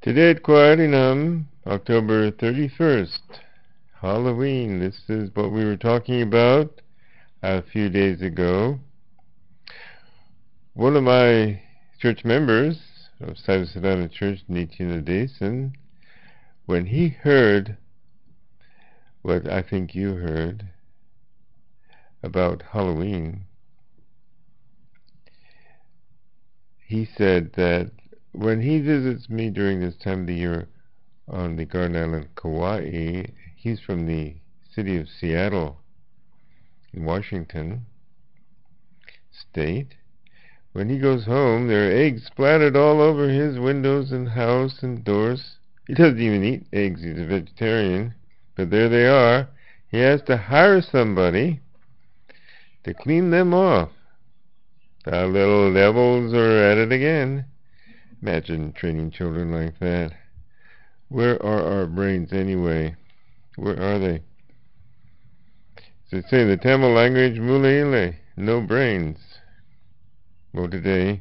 Today at Quadrinum, October 31st, Halloween. This is what we were talking about a few days ago. One of my church members of Sadhu Church, Nityananda Dason, when he heard what I think you heard about Halloween, he said that when he visits me during this time of the year on the Garden Island, Kauai, he's from the city of Seattle in Washington State. When he goes home, there are eggs splattered all over his windows and house and doors. He doesn't even eat eggs, he's a vegetarian, but there they are. He has to hire somebody to clean them off. The little devils are at it again. Imagine training children like that. Where are our brains anyway? Where are they? As they say in the Tamil language, mulaile, no brains. Well, today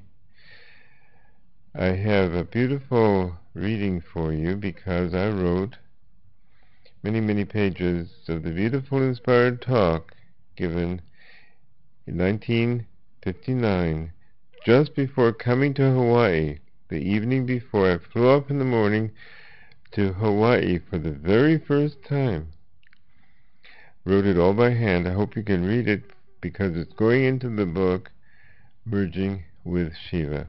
I have a beautiful reading for you because I wrote many pages of the beautiful inspired talk given in 1959, just before coming to Hawaii. The evening before, I flew off in the morning to Hawaii for the very first time. Wrote it all by hand. I hope you can read it because it's going into the book Merging with Shiva.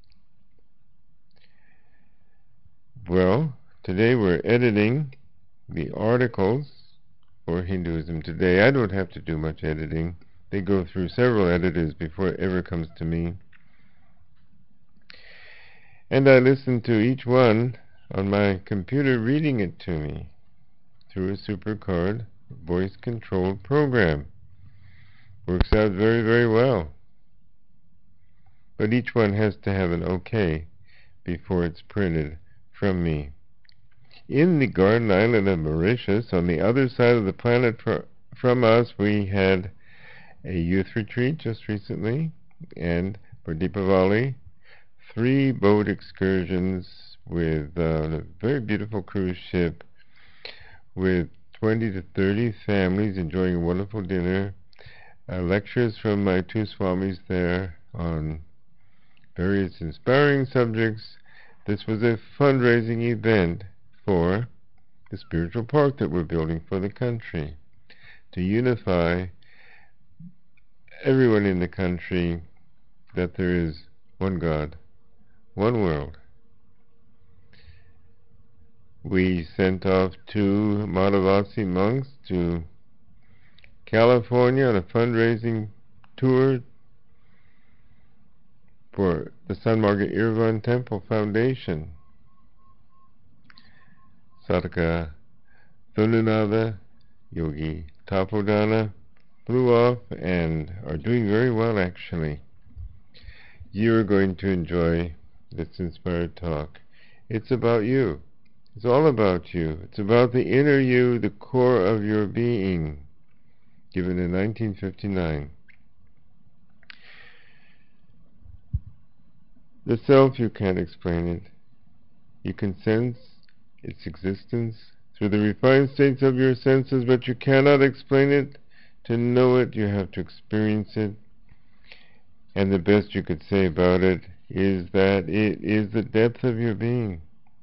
Well, today we're editing the articles for Hinduism Today. I don't have to do much editing. They go through several editors before it ever comes to me. And I listen to each one on my computer reading it to me through a SuperCard voice-controlled program. Works out very well. But each one has to have an okay before it's printed from me. In the Garden Island of Mauritius, on the other side of the planet from us, we had a youth retreat just recently, and for Deepavali, 3 boat excursions with a very beautiful cruise ship with 20 to 30 families enjoying a wonderful dinner, lectures from my 2 swamis there on various inspiring subjects. This was a fundraising event for the spiritual park that we're building for the country, to unify everyone in the country that there is one God, one world. We sent off 2 Madhavasi monks to California on a fundraising tour for the San Margaret Irvan Temple Foundation. Sadhaka Thununada, Yogi Tapodana flew off and are doing very well, actually. You're going to enjoy this inspired talk. It's about you. It's all about you. It's about the inner you, the core of your being, given in 1959. The self, you can't explain it. You can sense its existence through the refined states of your senses, but you cannot explain it. To know it, you have to experience it. And the best you could say about it is that it is the depth of your being,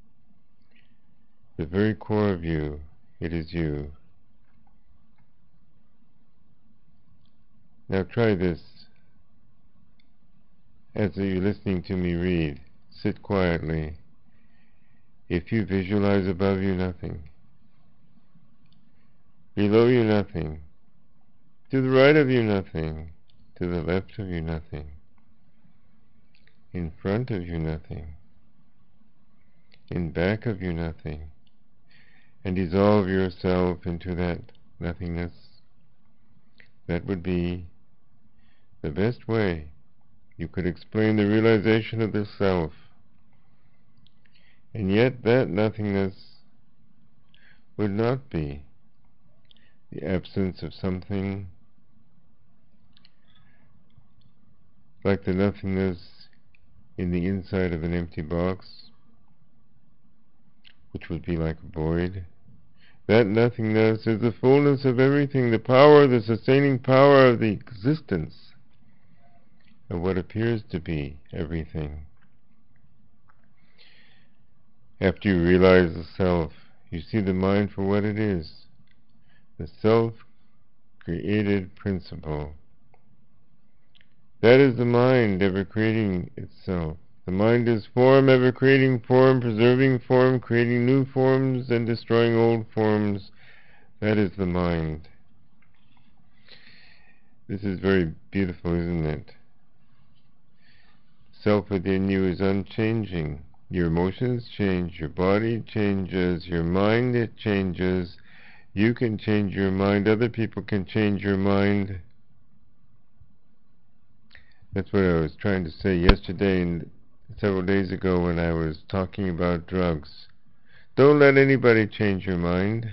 the very core of you. It is you. Now try this. As you're listening to me read, sit quietly. If you visualize above you nothing, below you nothing, to the right of you nothing, to the left of you nothing, in front of you nothing, in back of you nothing, and dissolve yourself into that nothingness, that would be the best way you could explain the realization of the self. And yet that nothingness would not be the absence of something, like the nothingness in the inside of an empty box. which would be like a void. That nothingness is the fullness of everything, the power, the sustaining power of the existence of what appears to be everything. After you realize the self, you see the mind for what it is, the self-created principle. That is the mind ever creating itself. The mind is form, ever creating form, preserving form, creating new forms and destroying old forms. That is the mind. This is very beautiful, isn't it? Self within you is unchanging. Your emotions change, your body changes, your mind it changes. You can change your mind, other people can change your mind. That's what I was trying to say yesterday and several days ago when I was talking about drugs. Don't let anybody change your mind.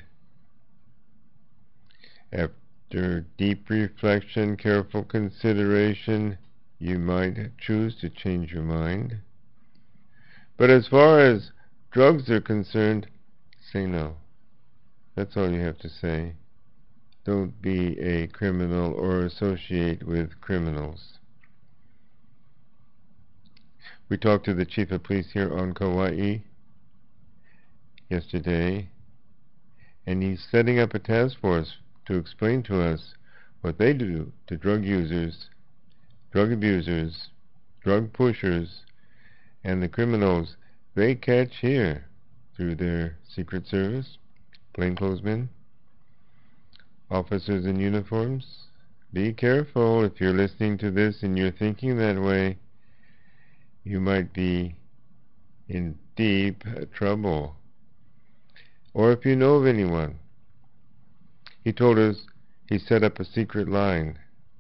After deep reflection, careful consideration, you might choose to change your mind. But as far as drugs are concerned, say no. That's all you have to say. Don't be a criminal or associate with criminals. We talked to the chief of police here on Kauai yesterday, and he's setting up a task force to explain to us what they do to drug users, drug abusers, drug pushers, and the criminals they catch here through their Secret Service, plainclothesmen, officers in uniforms. Be careful. If you're listening to this and you're thinking that way, you might be in deep trouble. Or if you know of anyone. He told us he set up a secret line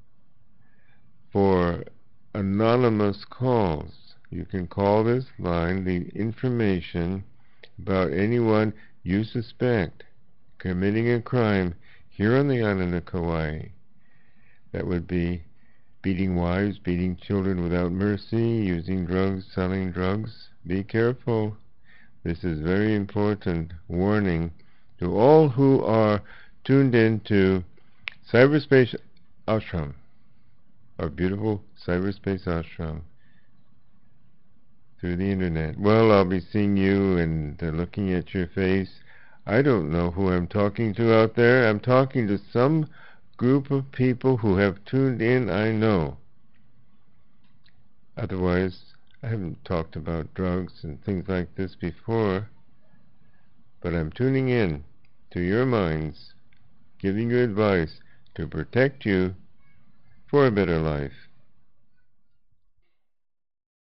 for anonymous calls. You can call this line, the information about anyone you suspect committing a crime here on the island of Kauai. That would be beating wives, beating children without mercy, using drugs, selling drugs. Be careful. This is very important warning to all who are tuned into Cyberspace Ashram, our beautiful Cyberspace Ashram, through the internet. Well, I'll be seeing you and looking at your face. I don't know who I'm talking to out there. I'm talking to some group of people who have tuned in, I know. Otherwise, I haven't talked about drugs and things like this before, but I'm tuning in to your minds, giving you advice to protect you for a better life.